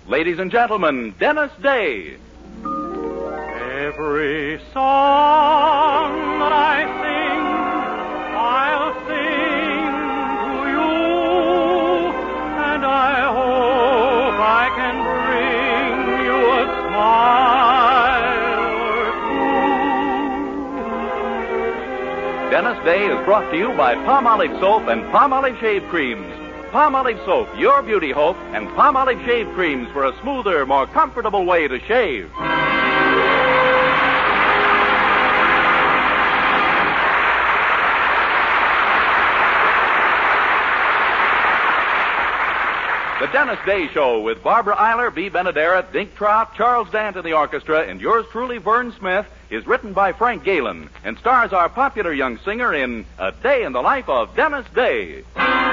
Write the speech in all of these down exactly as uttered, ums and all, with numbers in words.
Ladies and gentlemen, Dennis Day. Every song that I sing, I'll sing to you, and I hope I can bring you a smile or two. Dennis Day is brought to you by Palmolive Soap and Palmolive Shave Creams. Palmolive Soap, your beauty hope, and Palmolive Shave Creams for a smoother, more comfortable way to shave. The Dennis Day Show with Barbara Eiler, B. Benaderet, Dink Trout, Charles Dant in the orchestra, and yours truly, Vern Smith, is written by Frank Galen and stars our popular young singer in A Day in the Life of Dennis Day.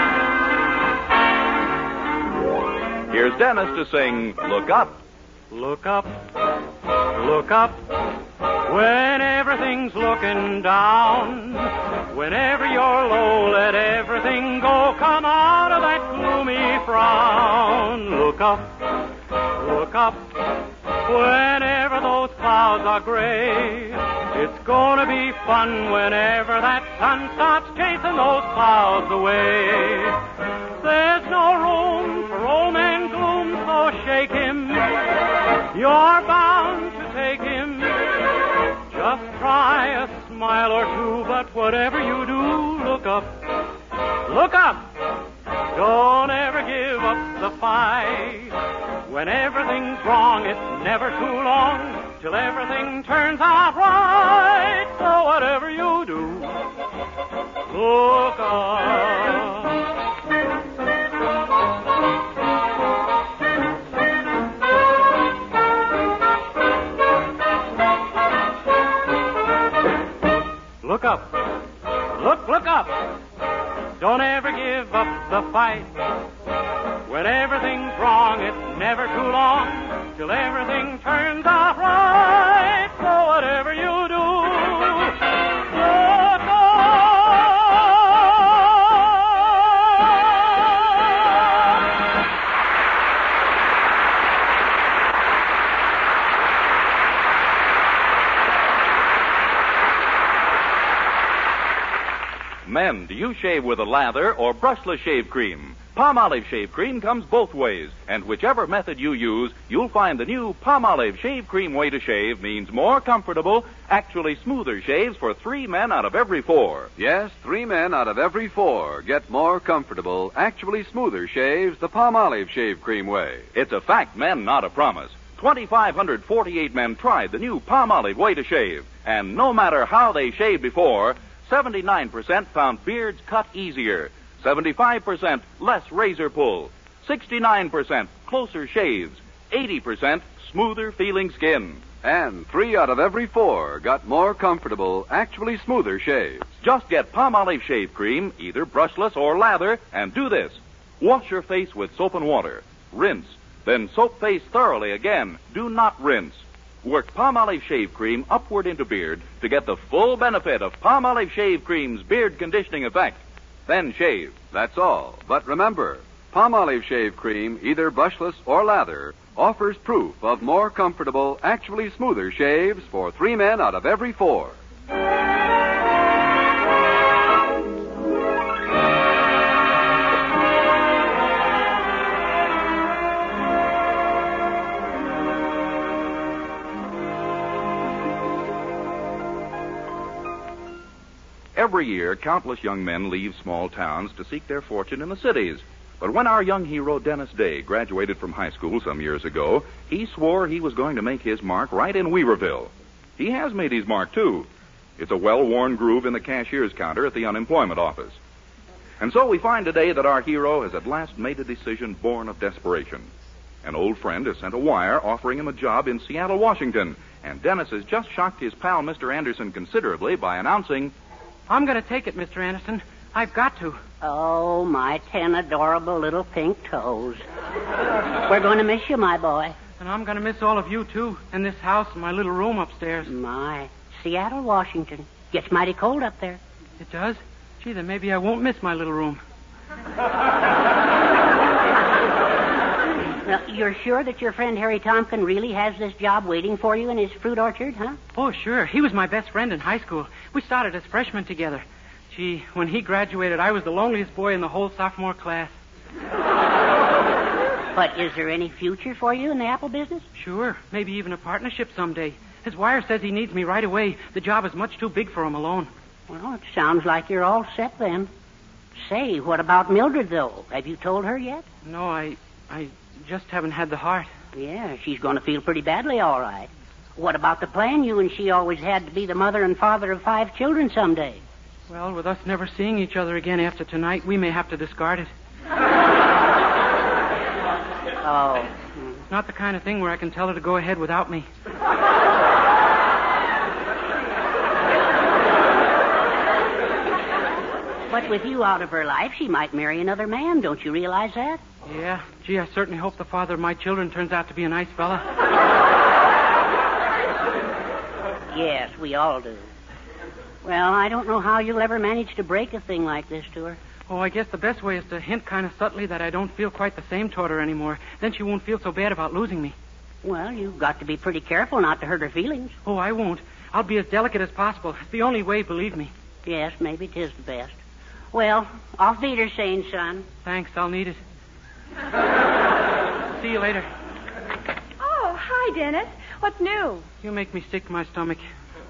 Here's Dennis to sing Look Up. Look up, look up, when everything's looking down. Whenever you're low, let everything go. Come out of that gloomy frown. Look up, look up, whenever those clouds are gray. It's gonna be fun whenever that sun starts chasing those clouds away. There's no room for old man gloom, so shake him. You're bound to take him. Just try a smile or two, but whatever you do, look up. Look up. Don't ever give up the fight. When everything's wrong, it's never too long till everything turns out right. So whatever you do, look up. Look up. Look, look up. Don't ever give up the fight. When everything's wrong, it's never too long till everything turns out right. So whatever you do, look up. Men, do you shave with a lather or brushless shave cream? Palmolive Shave Cream comes both ways, and whichever method you use, you'll find the new Palmolive Shave Cream way to shave means more comfortable, actually smoother shaves for three men out of every four. Yes, three men out of every four get more comfortable, actually smoother shaves the Palmolive Shave Cream way. It's a fact, men, not a promise. two thousand five hundred forty-eight men tried the new Palmolive way to shave, and no matter how they shaved before, seventy-nine percent found beards cut easier, seventy-five percent less razor pull, sixty-nine percent closer shaves, eighty percent smoother feeling skin. And three out of every four got more comfortable, actually smoother shaves. Just get Palmolive Shave Cream, either brushless or lather, and do this. Wash your face with soap and water. Rinse. Then soap face thoroughly again. Do not rinse. Work Palmolive Shave Cream upward into beard to get the full benefit of Palmolive Shave Cream's beard conditioning effect. Then shave. That's all. But remember, Palmolive Shave Cream, either brushless or lather, offers proof of more comfortable, actually smoother shaves for three men out of every four. Every year, countless young men leave small towns to seek their fortune in the cities. But when our young hero, Dennis Day, graduated from high school some years ago, he swore he was going to make his mark right in Weaverville. He has made his mark, too. It's a well-worn groove in the cashier's counter at the unemployment office. And so we find today that our hero has at last made a decision born of desperation. An old friend has sent a wire offering him a job in Seattle, Washington, and Dennis has just shocked his pal, Mister Anderson, considerably by announcing, I'm going to take it, Mister Anderson. I've got to. Oh, my ten adorable little pink toes. We're going to miss you, my boy. And I'm going to miss all of you, too, and this house and my little room upstairs. My. Seattle, Washington. Gets mighty cold up there. It does? Gee, then maybe I won't miss my little room. Well, you're sure that your friend Harry Tompkin really has this job waiting for you in his fruit orchard, huh? Oh, sure. He was my best friend in high school. We started as freshmen together. Gee, when he graduated, I was the loneliest boy in the whole sophomore class. But is there any future for you in the apple business? Sure. Maybe even a partnership someday. His wire says he needs me right away. The job is much too big for him alone. Well, it sounds like you're all set then. Say, what about Mildred, though? Have you told her yet? No, I... I just haven't had the heart. Yeah, she's going to feel pretty badly, all right. What about the plan you and she always had to be the mother and father of five children someday? Well, with us never seeing each other again after tonight, we may have to discard it. Oh. It's not the kind of thing where I can tell her to go ahead without me. But with you out of her life, she might marry another man. Don't you realize that? Yeah. Gee, I certainly hope the father of my children turns out to be a nice fella. Yes, we all do. Well, I don't know how you'll ever manage to break a thing like this to her. Oh, I guess the best way is to hint kind of subtly that I don't feel quite the same toward her anymore. Then she won't feel so bad about losing me. Well, you've got to be pretty careful not to hurt her feelings. Oh, I won't. I'll be as delicate as possible. It's the only way, believe me. Yes, maybe it is the best. Well, auf Wiedersehen, son. Thanks, I'll need it. See you later. Oh, hi, Dennis. What's new? You make me sick to my stomach.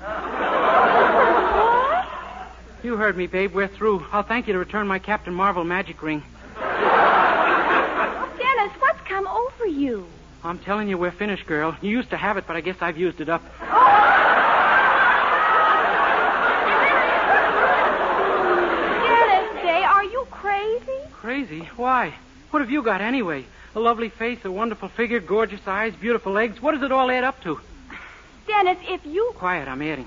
What? You heard me, babe. We're through. I'll thank you to return my Captain Marvel magic ring. Dennis, what's come over you? I'm telling you, we're finished, girl. You used to have it, but I guess I've used it up. Dennis, Day, are you crazy? Crazy? Why? What have you got anyway? A lovely face, a wonderful figure, gorgeous eyes, beautiful legs. What does it all add up to? Dennis, if you... Quiet, I'm adding.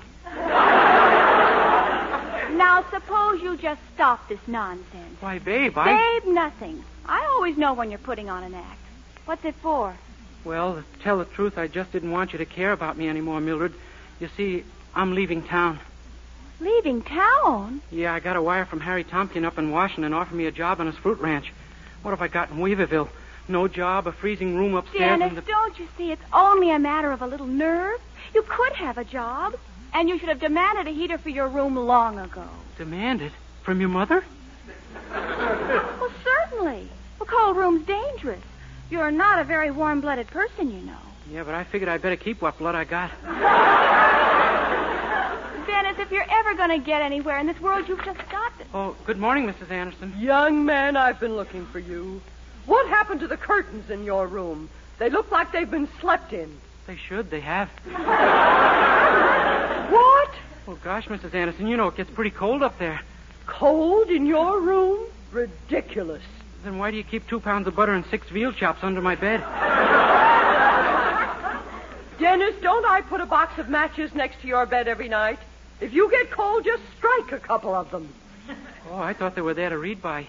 Now, suppose you just stop this nonsense. Why, babe, I... Babe, nothing. I always know when you're putting on an act. What's it for? Well, to tell the truth, I just didn't want you to care about me anymore, Mildred. You see, I'm leaving town. Leaving town? Yeah, I got a wire from Harry Tompkin up in Washington offering me a job on his fruit ranch. What have I got in Weaverville? No job, a freezing room upstairs... Dennis, and the... don't you see it's only a matter of a little nerve? You could have a job, and you should have demanded a heater for your room long ago. Demanded? From your mother? Well, certainly. A cold room's dangerous. You're not a very warm-blooded person, you know. Yeah, but I figured I'd better keep what blood I got. Dennis, if you're ever going to get anywhere in this world, you've just got to... Oh, good morning, Missus Anderson. Young man, I've been looking for you. What happened to the curtains in your room? They look like they've been slept in. They should. They have. What? Oh, gosh, Missus Anderson, you know it gets pretty cold up there. Cold in your room? Ridiculous. Then why do you keep two pounds of butter and six veal chops under my bed? Dennis, don't I put a box of matches next to your bed every night? If you get cold, just strike a couple of them. Oh, I thought they were there to read by.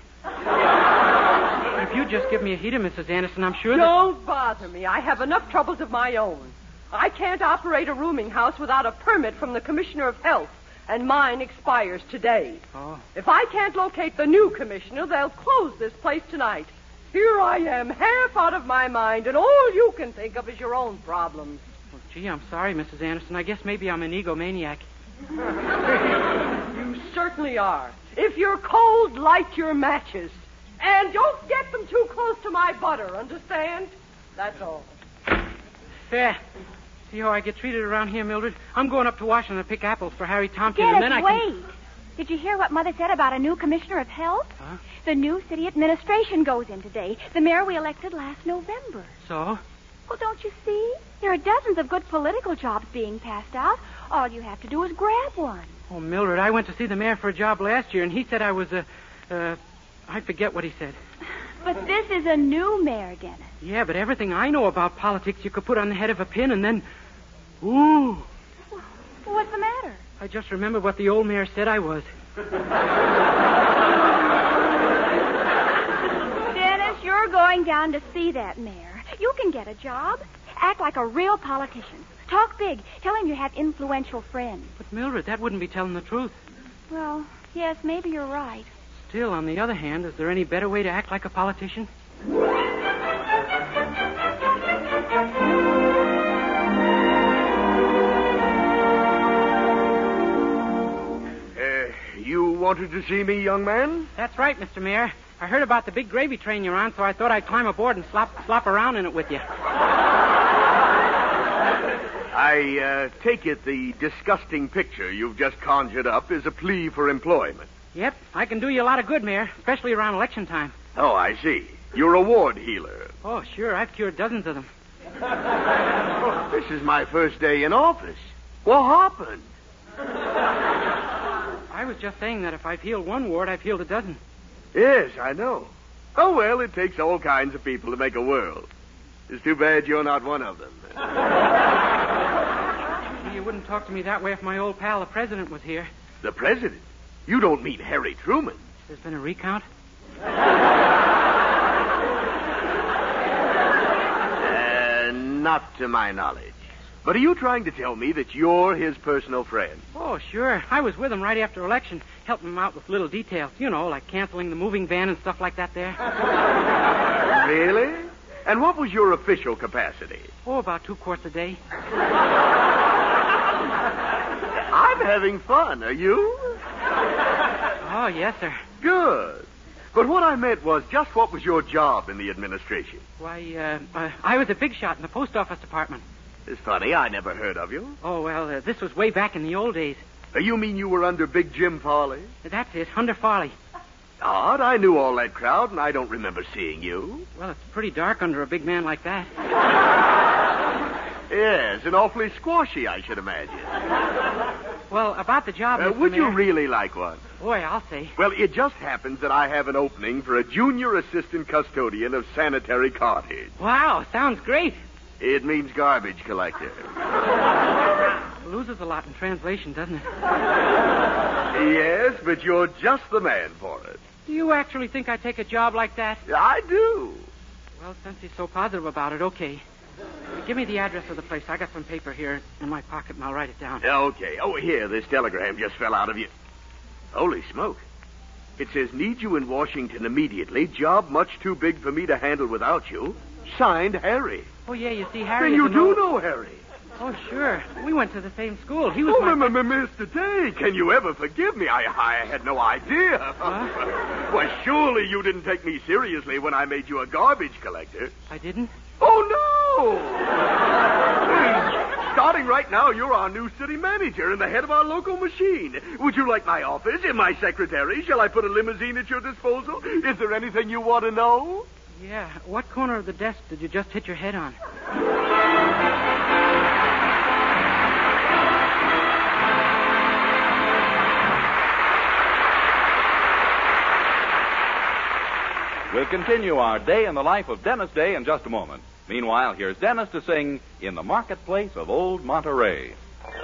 If you just give me a heater, Missus Anderson, I'm sure that... Don't bother me. I have enough troubles of my own. I can't operate a rooming house without a permit from the Commissioner of Health, and mine expires today. Oh. If I can't locate the new commissioner, they'll close this place tonight. Here I am, half out of my mind, and all you can think of is your own problems. Well, gee, I'm sorry, Missus Anderson. I guess maybe I'm an egomaniac. You certainly are. If you're cold, light your matches. And don't get them too close to my butter, understand? That's all. There. See how I get treated around here, Mildred? I'm going up to Washington to pick apples for Harry Tompkin, Dennis, and then I wait. can... Did you hear what Mother said about a new commissioner of health? Huh? The new city administration goes in today. The mayor we elected last November. So? Well, don't you see? There are dozens of good political jobs being passed out. All you have to do is grab one. Oh, Mildred, I went to see the mayor for a job last year, and he said I was a... Uh, uh, I forget what he said. But this is a new mayor, Dennis. Yeah, but everything I know about politics you could put on the head of a pin and then... Ooh. What's the matter? I just remembered what the old mayor said I was. Dennis, you're going down to see that mayor. You can get a job. Act like a real politician. Talk big. Tell him you have influential friends. But, Mildred, that wouldn't be telling the truth. Well, yes, maybe you're right. Still, on the other hand, is there any better way to act like a politician? wanted to see me, young man? That's right, Mister Mayor. I heard about the big gravy train you're on, so I thought I'd climb aboard and slop, slop around in it with you. I uh, take it the disgusting picture you've just conjured up is a plea for employment. Yep, I can do you a lot of good, Mayor, especially around election time. Oh, I see. You're a ward healer. Oh, sure, I've cured dozens of them. Oh, this is my first day in office. What happened? I was just saying that if I've healed one ward, I've healed a dozen. Yes, I know. Oh, well, it takes all kinds of people to make a world. It's too bad you're not one of them. You wouldn't talk to me that way if my old pal, the president, was here. The president? You don't mean Harry Truman? There's been a recount? Uh, not to my knowledge. But are you trying to tell me that you're his personal friend? Oh, sure. I was with him right after election, helping him out with little details. You know, like canceling the moving van and stuff like that there. Really? And what was your official capacity? Oh, about two quarts a day. I'm having fun. Are you? Oh, yes, sir. Good. But what I meant was, just what was your job in the administration? Why, uh, uh, I was a big shot in the post office department. It's funny, I never heard of you. Oh, well, uh, this was way back in the old days. Uh, you mean you were under Big Jim Farley? That's it, under Farley. Odd, I knew all that crowd, and I don't remember seeing you. Well, it's pretty dark under a big man like that. Yes, and awfully squashy, I should imagine. Well, about the job, Uh, Mister would Mayor, you really like one? Boy, I'll say. Well, it just happens that I have an opening for a junior assistant custodian of Sanitary Cottage. Wow, sounds great. It means garbage collector. Loses a lot in translation, doesn't it? Yes, but you're just the man for it. Do you actually think I'd take a job like that? I do. Well, since he's so positive about it, okay. Give me the address of the place. I got some paper here in my pocket, and I'll write it down. Okay. Oh, here, this telegram just fell out of you. Holy smoke. It says, need you in Washington immediately. Job much too big for me to handle without you. Signed, Harry. Oh, yeah, you see, Harry... Then you is an do old- know Harry. Oh, sure. We went to the same school. He was Oh, my... m- m- Mister Day, can you ever forgive me? I, I had no idea. Well, surely you didn't take me seriously when I made you a garbage collector. I didn't? Oh, no! Starting right now, you're our new city manager and the head of our local machine. Would you like my office and my secretary? Shall I put a limousine at your disposal? Is there anything you want to know? Yeah. What corner of the desk did you just hit your head on? We'll continue our day in the life of Dennis Day in just a moment. Meanwhile, here's Dennis to sing In the Marketplace of Old Monterey.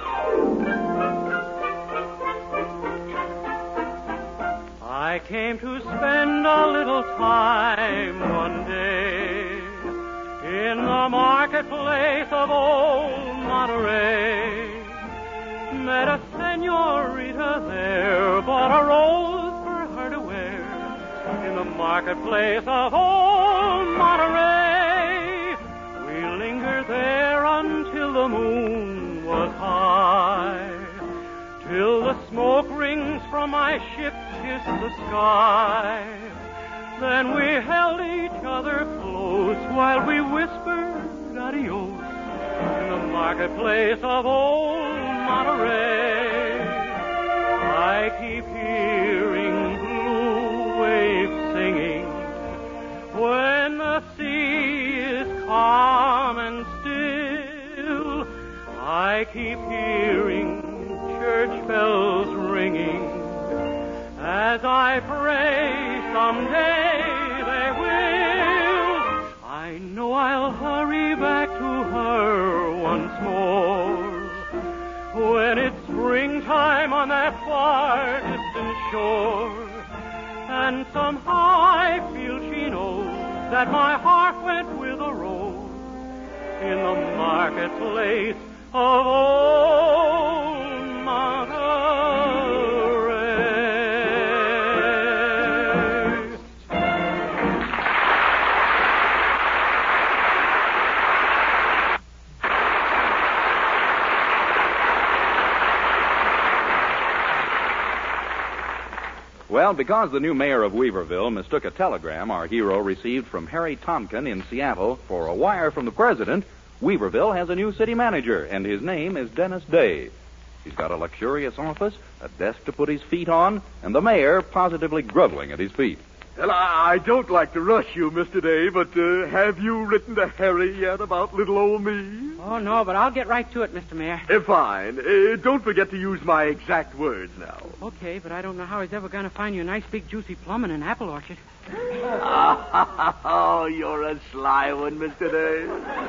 I came to spend a little time one day in the marketplace of old Monterey. Met a senorita there, bought a rose for her to wear in the marketplace of old Monterey. We lingered there until the moon was high, till the smoke rings from my ship kissed the sky. Then we held each other close while we whispered adios in the marketplace of old Monterey. I keep hearing blue waves singing when the sea is calm and still. I keep hearing church bells ringing as I pray someday they will. I know I'll hurry back to her once more when it's springtime on that far distant shore. And somehow I feel she knows that my heart went with a rose in the marketplace of old Monterey. Well, because the new mayor of Weaverville mistook a telegram our hero received from Harry Tonkin in Seattle for a wire from the president, Weaverville has a new city manager, and his name is Dennis Day. He's got a luxurious office, a desk to put his feet on, and the mayor positively groveling at his feet. Well, I I don't like to rush you, Mister Day, but uh, have you written to Harry yet about little old me? Oh, no, but I'll get right to it, Mister Mayor. Uh, fine. Uh, don't forget to use my exact words now. Okay, but I don't know how he's ever going to find you a nice big juicy plum in an apple orchard. Oh, you're a sly one, Mister Day.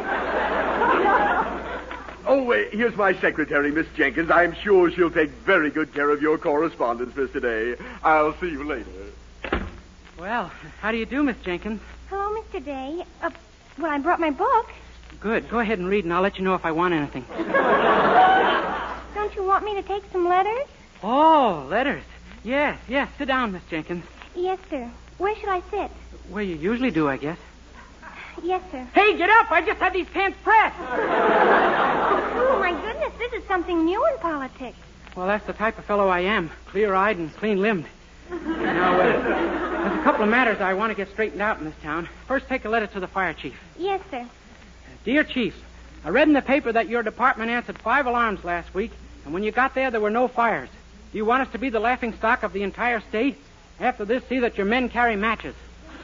Oh, wait, here's my secretary, Miss Jenkins. I'm sure she'll take very good care of your correspondence, Mister Day. I'll see you later. Well, how do you do, Miss Jenkins? Hello, Mister Day. Uh, well, I brought my book. Good. Go ahead and read, and I'll let you know if I want anything. Don't you want me to take some letters? Oh, letters. Yes, yes. Sit down, Miss Jenkins. Yes, sir. Where should I sit? Where you usually do, I guess. Yes, sir. Hey, get up! I just had these pants pressed. Oh, my goodness, this is something new in politics. Well, that's the type of fellow I am. Clear-eyed and clean-limbed. Now, uh, there's a couple of matters I want to get straightened out in this town. First, take a letter to the fire chief. Yes, sir. Dear Chief, I read in the paper that your department answered five alarms last week, and when you got there, there were no fires. Do you want us to be the laughing stock of the entire state? After this, see that your men carry matches.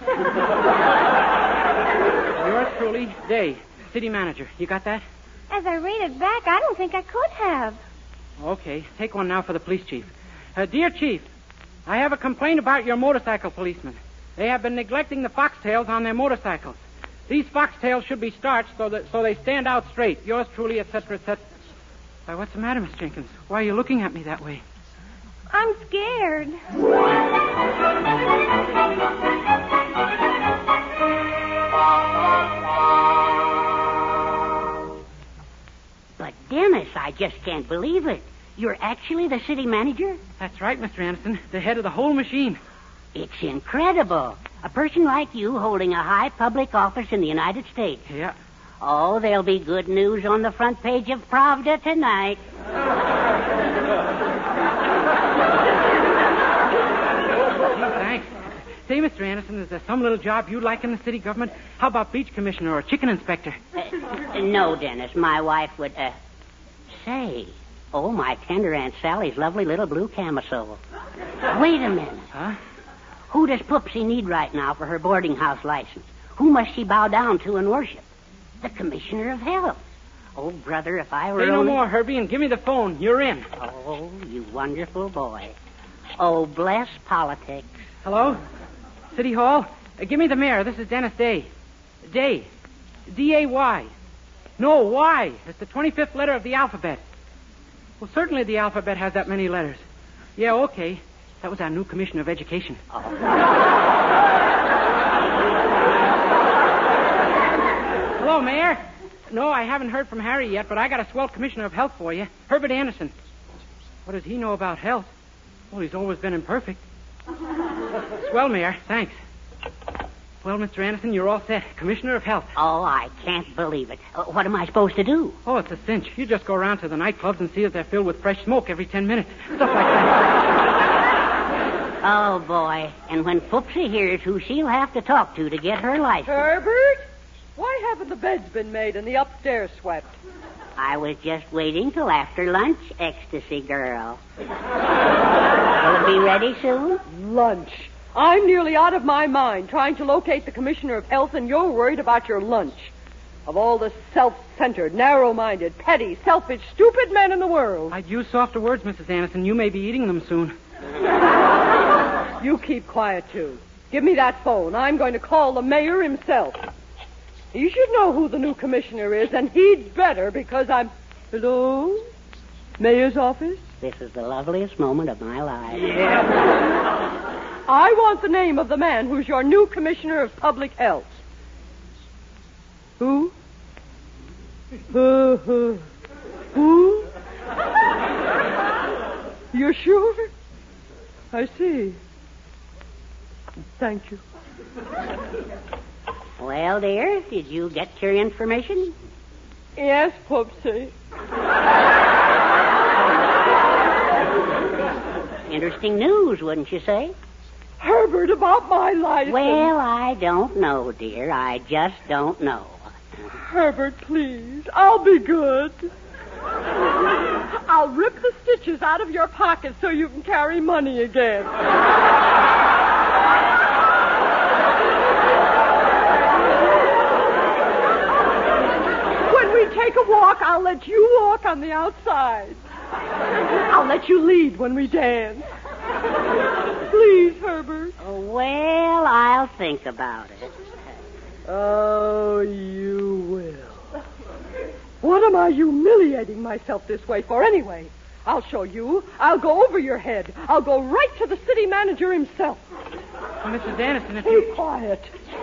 Yours truly, Day, city manager. You got that? As I read it back, I don't think I could have. Okay, take one now for the police chief. Uh, dear Chief, I have a complaint about your motorcycle policemen. They have been neglecting the foxtails on their motorcycles. These foxtails should be starched so that so they stand out straight. Yours truly, et cetera, et cetera. Why, what's the matter, Miss Jenkins? Why are you looking at me that way? I'm scared. But, Dennis, I just can't believe it. You're actually the city manager? That's right, Mister Anderson. The head of the whole machine. It's incredible. A person like you holding a high public office in the United States. Yeah. Oh, there'll be good news on the front page of Pravda tonight. Thanks. Say, Mister Anderson, is there some little job you'd like in the city government? How about beach commissioner or chicken inspector? Uh, no, Dennis. My wife would, uh... Say... Oh, my tender Aunt Sally's lovely little blue camisole. Wait a minute. Huh? Who does Poopsie need right now for her boarding house license? Who must she bow down to and worship? The Commissioner of Health. Oh, brother, if I were Say no only... more, Herbie, and give me the phone. You're in. Oh, you wonderful boy. Oh, bless politics. Hello? City Hall? Uh, give me the mayor. This is Dennis Day. Day. D A Y. No, Y. It's the twenty-fifth letter of the alphabet. Well, certainly the alphabet has that many letters. Yeah, okay. That was our new commissioner of education. Oh. Hello, Mayor. No, I haven't heard from Harry yet, but I got a swell commissioner of health for you. Herbert Anderson. What does he know about health? Well, he's always been imperfect. Swell, Mayor. Thanks. Well, Mister Anderson, you're all set. Commissioner of Health. Oh, I can't believe it. Uh, what am I supposed to do? Oh, it's a cinch. You just go around to the nightclubs and see that they're filled with fresh smoke every ten minutes. Stuff like that. Oh, boy. And when Poopsie hears who she'll have to talk to to get her license. Herbert? Why haven't the beds been made and the upstairs swept? I was just waiting till after lunch, ecstasy girl. Will it be ready soon? Lunch. I'm nearly out of my mind trying to locate the Commissioner of Health, and you're worried about your lunch. Of all the self-centered, narrow-minded, petty, selfish, stupid men in the world. I'd use softer words, Missus Anderson. You may be eating them soon. You keep quiet, too. Give me that phone. I'm going to call the mayor himself. He should know who the new commissioner is, and he'd better, because I'm... Hello? Mayor's office? This is the loveliest moment of my life. Yeah. I want the name of the man who's your new commissioner of public health. Who? Uh, uh, who? You're sure? I see. Thank you. Well, dear, did you get your information? Yes, Poopsie. Interesting news, wouldn't you say? Herbert, about my license. Well, I don't know, dear. I just don't know. Herbert, please. I'll be good. I'll rip the stitches out of your pocket so you can carry money again. When we take a walk, I'll let you walk on the outside. I'll let you lead when we dance. Please, Herbert. Oh, well, I'll think about it. Oh, you will. What am I humiliating myself this way for anyway? I'll show you. I'll go over your head. I'll go right to the city manager himself. Well, Missus Anderson, if you... Be quiet.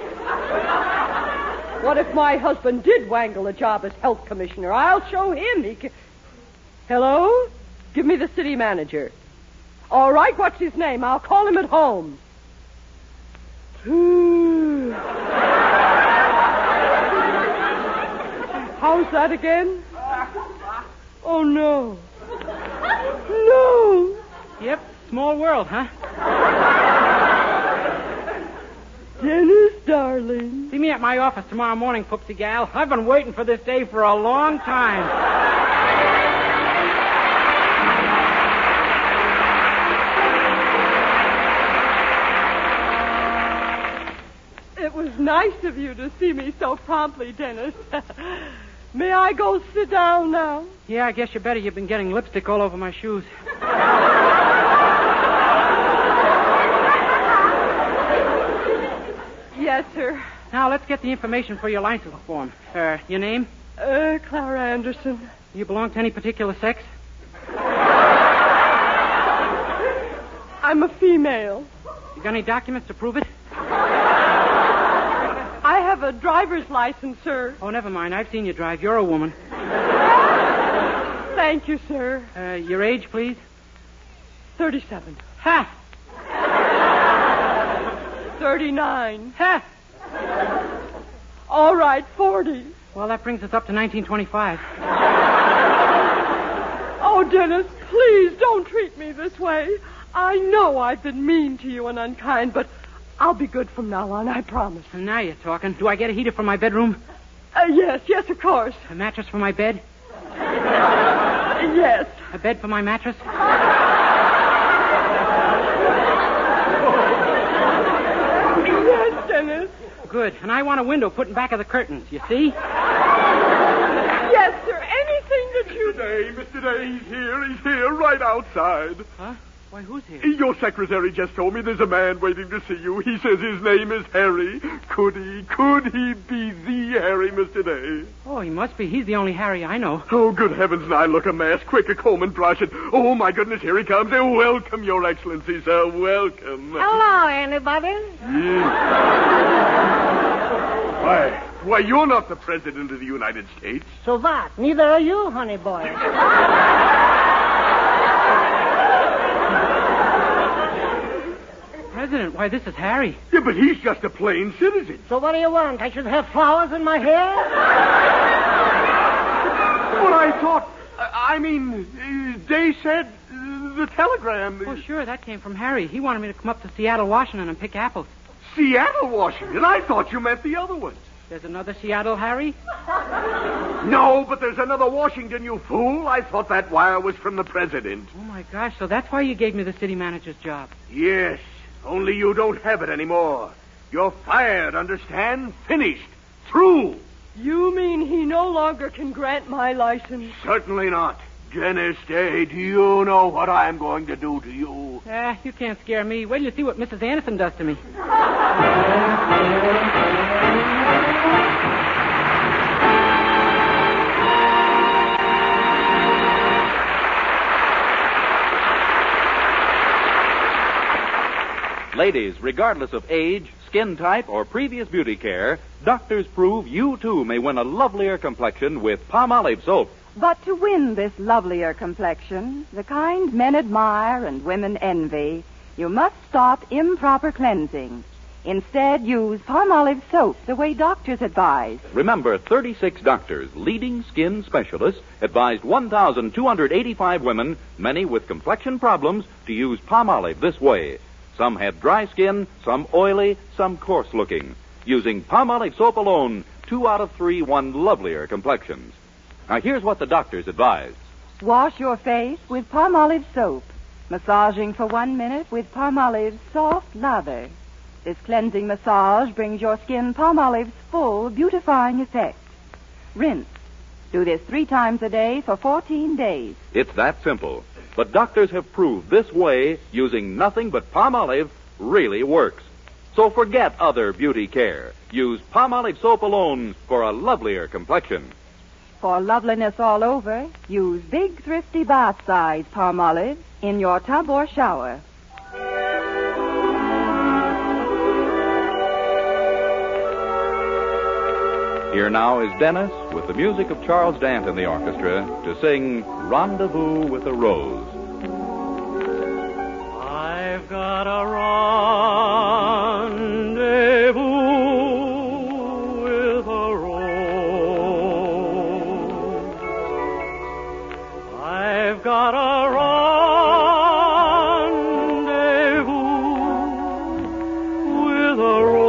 What if my husband did wangle a job as health commissioner? I'll show him he can... Hello? Give me the city manager. All right, what's his name? I'll call him at home. How's that again? Oh, no. No. Yep, small world, huh? Dennis, darling. See me at my office tomorrow morning, Poopsie gal. I've been waiting for this day for a long time. It was nice of you to see me so promptly, Dennis. May I go sit down now? Yeah, I guess you better. You've been getting lipstick all over my shoes. Yes, sir. Now, let's get the information for your license form. Uh, your name? Uh, Clara Anderson. You belong to any particular sex? I'm a female. You got any documents to prove it? I have a driver's license, sir. Oh, never mind. I've seen you drive. You're a woman. Thank you, sir. Uh, your age, please? Thirty-seven. Ha! Thirty-nine. Ha! All right, forty. Well, that brings us up to nineteen twenty-five. Oh, Dennis, please don't treat me this way. I know I've been mean to you and unkind, but I'll be good from now on, I promise. And now you're talking. Do I get a heater for my bedroom? Uh, yes, yes, of course. A mattress for my bed? Yes. A bed for my mattress? Yes, Dennis. Good. And I want a window put in back of the curtains, you see? Yes, sir. Anything that you... Mister Day, Mister Day, he's here. He's here, right outside. Huh? Why, who's here? Your secretary just told me there's a man waiting to see you. He says his name is Harry. Could he, could he be the Harry, Mister Day? Oh, he must be. He's the only Harry I know. Oh, good heavens, now look a mess. Quick, a comb and brush it. Oh, my goodness, here he comes. Oh, welcome, Your Excellency, sir. Welcome. Hello, anybody? Yes. Why, why, you're not the President of the United States. So what? Neither are you, honey boy. President, why, this is Harry. Yeah, but he's just a plain citizen. So what do you want? I should have flowers in my hair? But I thought, I mean, uh, Day said uh, the telegram. Oh, sure, that came from Harry. He wanted me to come up to Seattle, Washington and pick apples. Seattle, Washington? I thought you meant the other one. There's another Seattle, Harry? No, but there's another Washington, you fool. I thought that wire was from the President. Oh, my gosh, so that's why you gave me the city manager's job. Yes, only you don't have it anymore. You're fired, understand? Finished. Through. You mean he no longer can grant my license? Certainly not. Dennis Day, do you know what I'm going to do to you? Ah, you can't scare me. Wait till you see what Missus Anderson does to me. Ladies, regardless of age, skin type, or previous beauty care, doctors prove you, too, may win a lovelier complexion with Palmolive soap. But to win this lovelier complexion, the kind men admire and women envy, you must stop improper cleansing. Instead, use Palmolive soap the way doctors advise. Remember, thirty-six doctors, leading skin specialists, advised one thousand two hundred eighty-five women, many with complexion problems, to use Palmolive this way. Some had dry skin, some oily, some coarse-looking. Using Palmolive soap alone, two out of three won lovelier complexions. Now, here's what the doctors advise. Wash your face with Palmolive soap. Massaging for one minute with Palmolive's soft lather. This cleansing massage brings your skin Palmolive's full beautifying effect. Rinse. Do this three times a day for fourteen days. It's that simple. But doctors have proved this way, using nothing but Palmolive, really works. So forget other beauty care. Use Palmolive soap alone for a lovelier complexion. For loveliness all over, use big, thrifty bath-size Palmolive in your tub or shower. Here now is Dennis with the music of Charles Dant and the orchestra to sing Rendezvous with a Rose. I've got a rendezvous with a rose. I've got a rendezvous with a rose.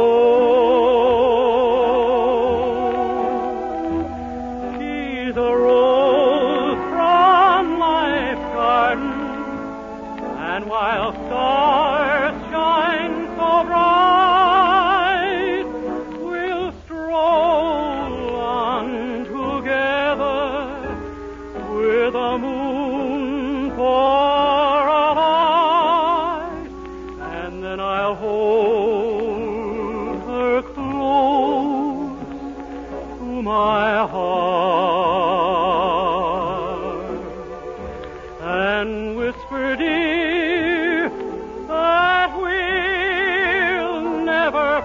She's a rose from life's garden, and while stars shine so bright, we'll stroll on together with a moon for a light, and then I'll hold her close to my heart and whisper, dear, that we'll never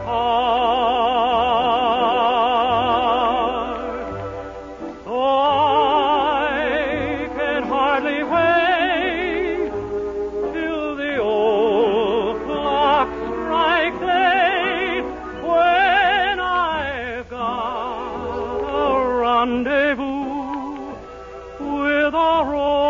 part. So I can hardly wait till the old clock strikes eight, when I've got a rendezvous with a rose.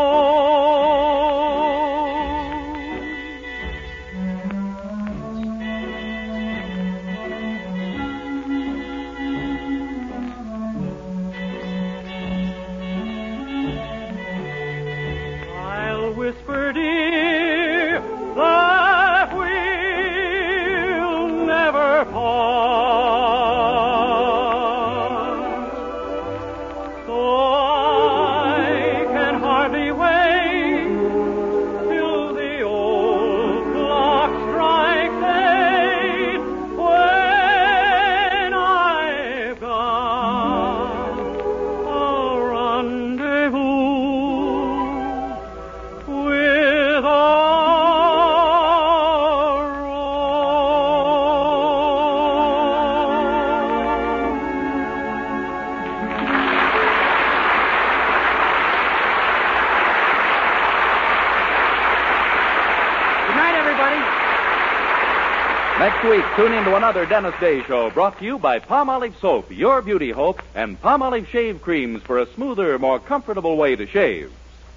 I'll whisper, dear, that we'll never part. So I can hardly wait till the old clock strikes eight, when I've got a rendezvous with a Good night, everybody. Next week, tune in to another Dennis Day Show, brought to you by Palmolive Soap, your beauty hope, and Palmolive Shave Creams for a smoother, more comfortable way to shave.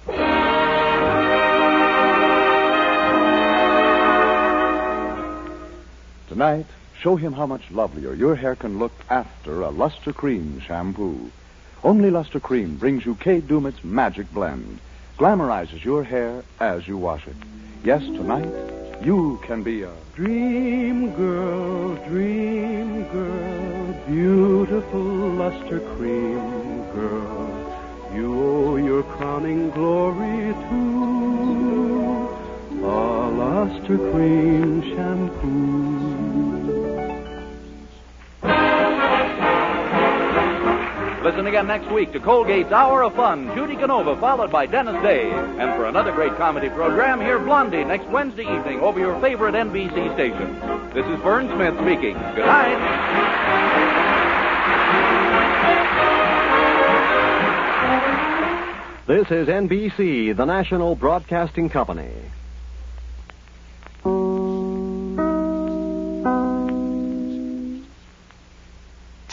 Tonight, show him how much lovelier your hair can look after a Luster Cream shampoo. Only Luster Cream brings you Kay Dumit's magic blend. Glamorizes your hair as you wash it. Yes, tonight, you can be a Dream girl, dream girl, beautiful Luster Cream girl. You owe your crowning glory to a Luster Cream shampoo. Listen again next week to Colgate's Hour of Fun, Judy Canova, followed by Dennis Day. And for another great comedy program, hear Blondie next Wednesday evening over your favorite N B C station. This is Vern Smith speaking. Good night. This is N B C, the national broadcasting company.